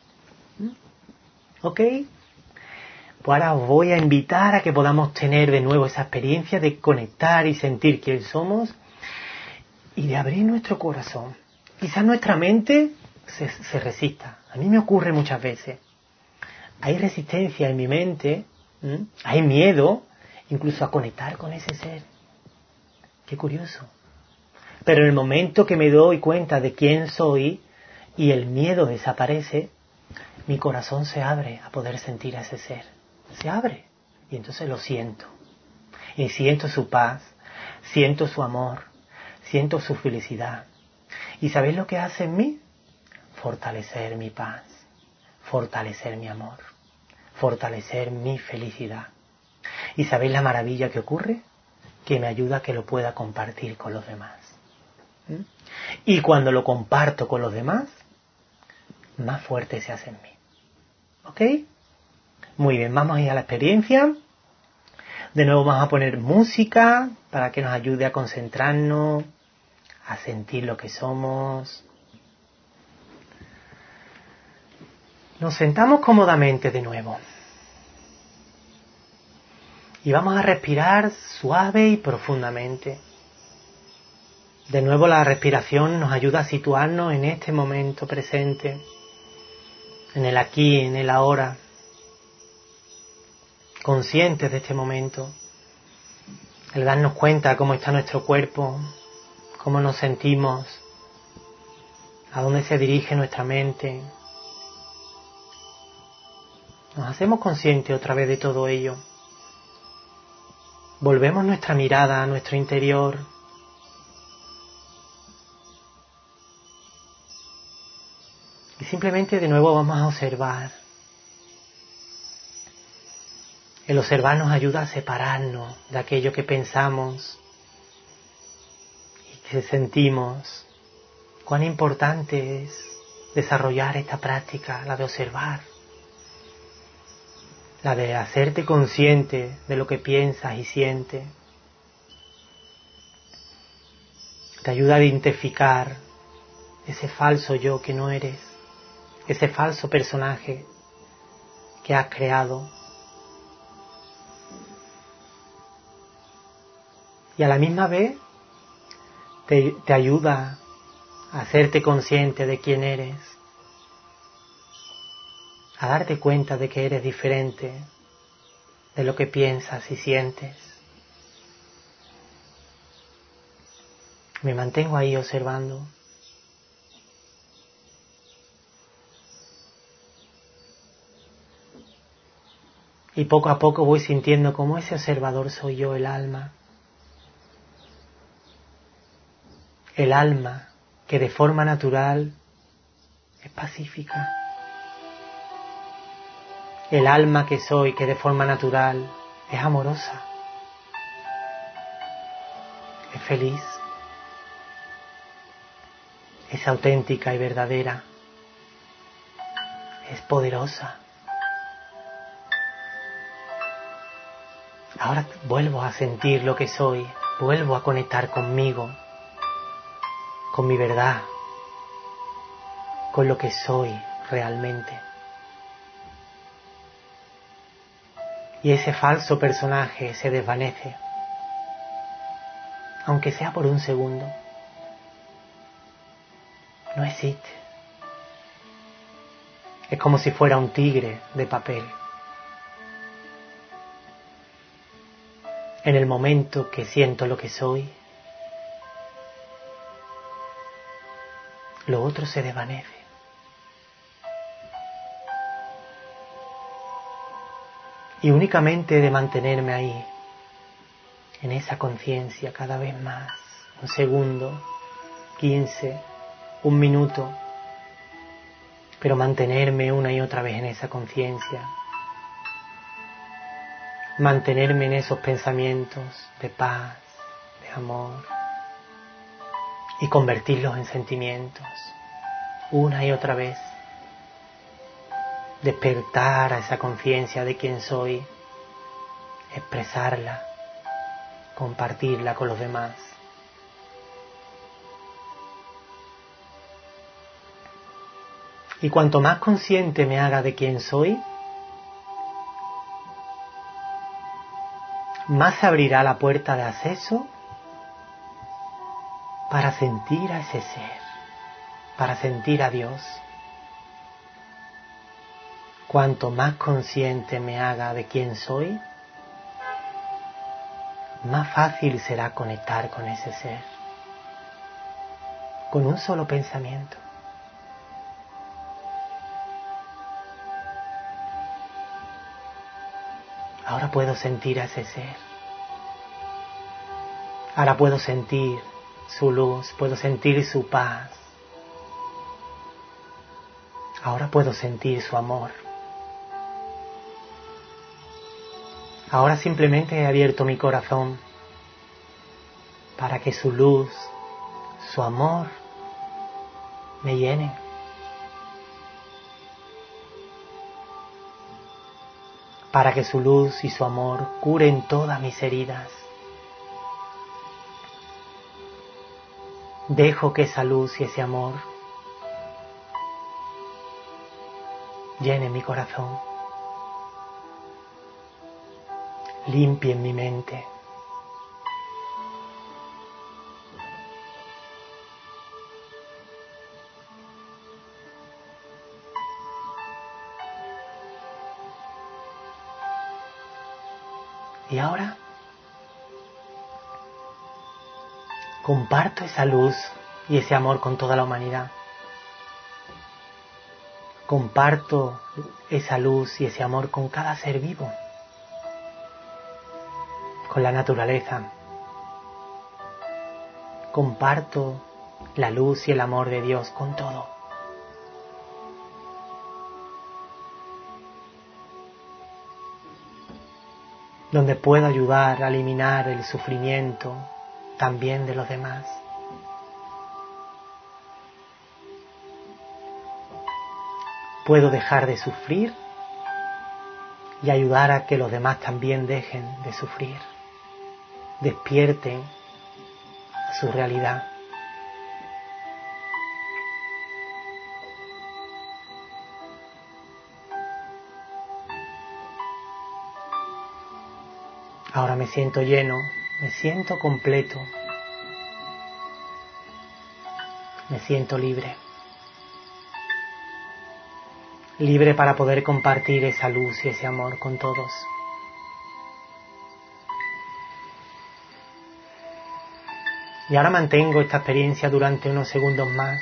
¿Ok? Pues ahora os voy a invitar a que podamos tener de nuevo esa experiencia de conectar y sentir quién somos y de abrir nuestro corazón. Quizás nuestra mente se resista. A mí me ocurre muchas veces. Hay resistencia en mi mente, hay miedo, incluso a conectar con ese ser. Qué curioso. Pero en el momento que me doy cuenta de quién soy y el miedo desaparece, mi corazón se abre a poder sentir a ese ser. Se abre. Y entonces lo siento. Y siento su paz, siento su amor, siento su felicidad. ¿Y sabéis lo que hace en mí? Fortalecer mi paz, fortalecer mi amor, fortalecer mi felicidad. ¿Y sabéis la maravilla que ocurre? Que me ayuda a que lo pueda compartir con los demás. Y cuando lo comparto con los demás, más fuerte se hace en mí. ¿Ok? Muy bien, vamos a ir a la experiencia. De nuevo vamos a poner música para que nos ayude a concentrarnos, a sentir lo que somos. Nos sentamos cómodamente de nuevo. Y vamos a respirar suave y profundamente. De nuevo la respiración nos ayuda a situarnos en este momento presente, en el aquí, en el ahora, conscientes de este momento, el darnos cuenta cómo está nuestro cuerpo, cómo nos sentimos, a dónde se dirige nuestra mente. Nos hacemos conscientes otra vez de todo ello. Volvemos nuestra mirada a nuestro interior. Y simplemente de nuevo vamos a observar. El observar nos ayuda a separarnos de aquello que pensamos y que sentimos. Cuán importante es desarrollar esta práctica, la de observar, la de hacerte consciente de lo que piensas y sientes. Te ayuda a identificar ese falso yo que no eres, ese falso personaje que has creado. Y a la misma vez te ayuda a hacerte consciente de quién eres, a darte cuenta de que eres diferente de lo que piensas y sientes. Me mantengo ahí observando. Y poco a poco voy sintiendo cómo ese observador soy yo, el alma. El alma que de forma natural es pacífica. El alma que soy, que de forma natural es amorosa. Es feliz. Es auténtica y verdadera. Es poderosa. Ahora vuelvo a sentir lo que soy. Vuelvo a conectar conmigo, con mi verdad, con lo que soy realmente. Y ese falso personaje se desvanece, aunque sea por un segundo. No existe. Es como si fuera un tigre de papel. En el momento que siento lo que soy, lo otro se desvanece. Y únicamente de mantenerme ahí, en esa conciencia cada vez más, un segundo, 15, un minuto, pero mantenerme una y otra vez en esa conciencia, mantenerme en esos pensamientos de paz, de amor, y convertirlos en sentimientos, una y otra vez. Despertar a esa conciencia de quién soy, expresarla, compartirla con los demás. Y cuanto más consciente me haga de quién soy, más se abrirá la puerta de acceso para sentir a ese ser, para sentir a Dios. Cuanto más consciente me haga de quién soy, más fácil será conectar con ese ser. Con un solo pensamiento. Ahora puedo sentir a ese ser. Ahora puedo sentir su luz, puedo sentir su paz. Ahora puedo sentir su amor. Ahora simplemente he abierto mi corazón para que su luz, su amor, me llenen. Para que su luz y su amor curen todas mis heridas. Dejo que esa luz y ese amor llenen mi corazón. Limpien mi mente. Y ahora comparto esa luz y ese amor con toda la humanidad. Comparto esa luz y ese amor con cada ser vivo, con la naturaleza. Comparto la luz y el amor de Dios con todo. Donde puedo ayudar a eliminar el sufrimiento también de los demás. Puedo dejar de sufrir y ayudar a que los demás también dejen de sufrir. Despierten a su realidad. Ahora me siento lleno, me siento completo, me siento libre. Libre para poder compartir esa luz y ese amor con todos. Y ahora mantengo esta experiencia durante unos segundos más.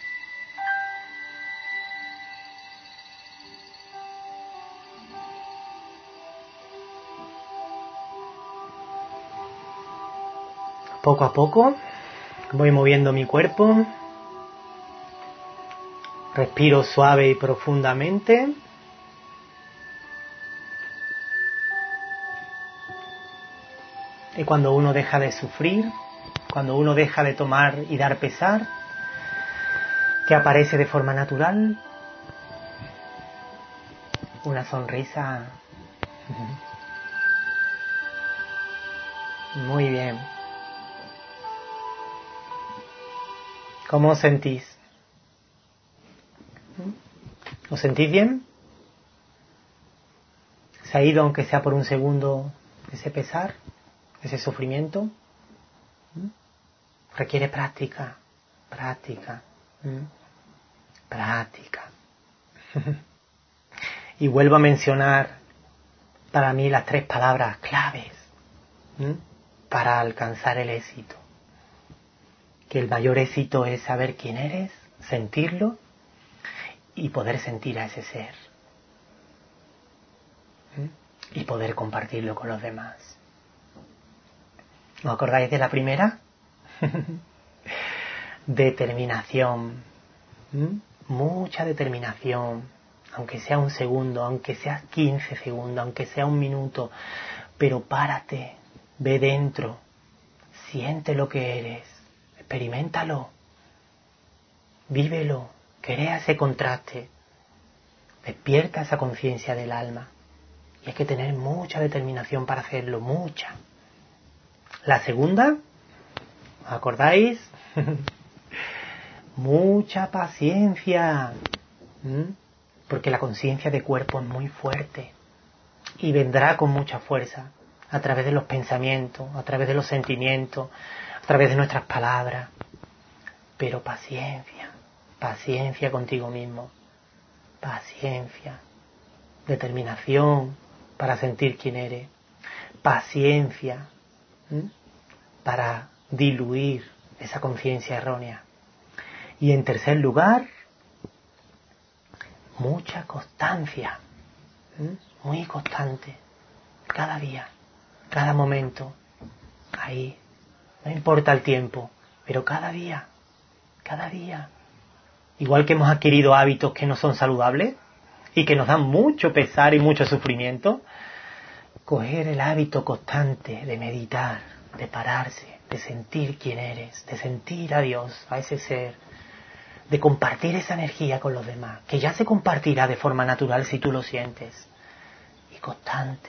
Poco a poco voy moviendo mi cuerpo. Respiro suave y profundamente. Y cuando uno deja de sufrir, cuando uno deja de tomar y dar pesar, que aparece de forma natural, una sonrisa. Muy bien. ¿Cómo os sentís? ¿Os sentís bien? ¿Se ha ido, aunque sea por un segundo, ese pesar, ese sufrimiento? Requiere práctica, práctica, práctica. Y vuelvo a mencionar para mí las 3 palabras claves para alcanzar el éxito. Que el mayor éxito es saber quién eres, sentirlo y poder sentir a ese ser. Y poder compartirlo con los demás. ¿Os acordáis de la primera? Determinación. Mucha determinación. Aunque sea un segundo, aunque sea 15 segundos, aunque sea un minuto. Pero párate, ve dentro, siente lo que eres, experiméntalo, vívelo, crea ese contraste, despierta esa conciencia del alma. Y hay que tener mucha determinación para hacerlo, mucha. La segunda, ¿os acordáis? Mucha paciencia, porque la conciencia de cuerpo es muy fuerte y vendrá con mucha fuerza a través de los pensamientos, a través de los sentimientos, a través de nuestras palabras. Pero paciencia, paciencia contigo mismo, paciencia, determinación para sentir quién eres, paciencia, para diluir esa conciencia errónea. Y en tercer lugar, mucha constancia, muy constante, cada día, cada momento, ahí, no importa el tiempo, pero cada día, igual que hemos adquirido hábitos que no son saludables y que nos dan mucho pesar y mucho sufrimiento, coger el hábito constante de meditar, de pararse, de sentir quién eres, de sentir a Dios, a ese ser, de compartir esa energía con los demás, que ya se compartirá de forma natural si tú lo sientes. Y constante.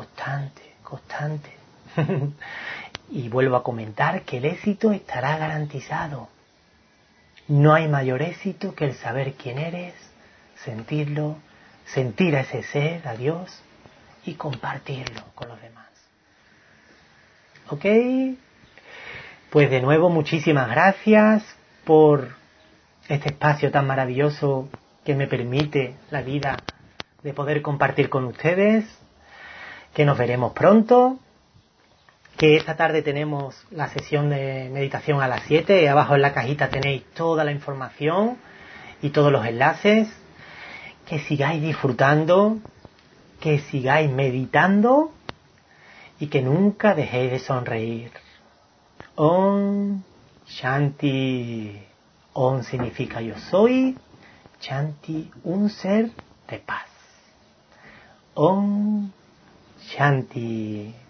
Y vuelvo a comentar que el éxito estará garantizado. No hay mayor éxito que el saber quién eres, sentirlo, sentir a ese ser, a Dios, y compartirlo con los demás. ¿Ok? Pues de nuevo muchísimas gracias por este espacio tan maravilloso que me permite la vida de poder compartir con ustedes, que nos veremos pronto, que esta tarde tenemos la sesión de meditación a las 7, y abajo en la cajita tenéis toda la información y todos los enlaces, que sigáis disfrutando, que sigáis meditando y que nunca dejéis de sonreír. Om Shanti. Om significa yo soy, Shanti, un ser de paz. Om Shanti.